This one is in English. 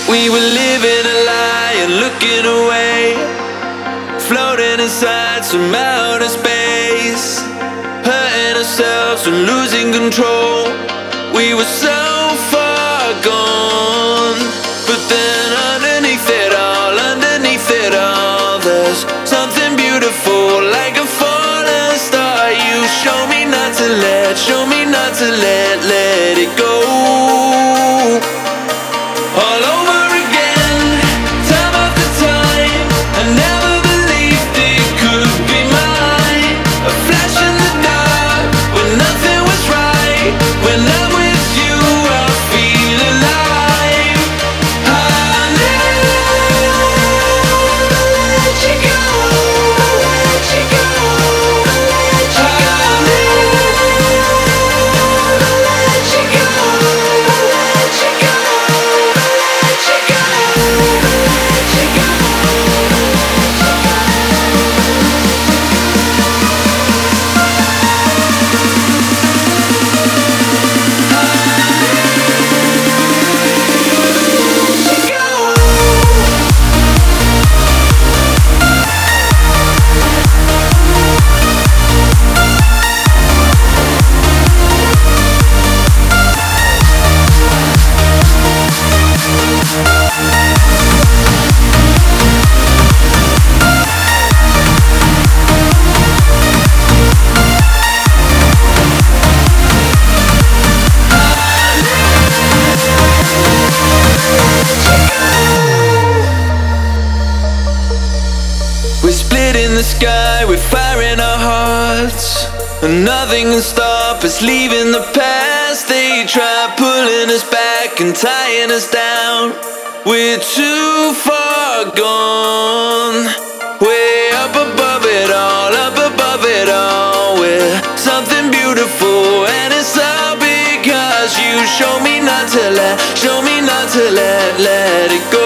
We were living a lie and looking away, floating inside some outer space, hurting ourselves and losing control. We were so far gone, but then underneath it all, there's something beautiful like a falling star. You show me not to let it go. All over again, time after time. I never believed it could be mine. A flash in the dark when nothing was right. When I'm with you, I feel alive. I'll never let you go. Let you go. I'll never let you go. Let you go. Let you go. Let you go. We're split in the sky, we're fire in our hearts, and nothing can stop us leaving the past. They try pulling us back and tying us down. We're too far gone, way up above it all, up above it all. We're something beautiful, and it's all because you show me not to let it go.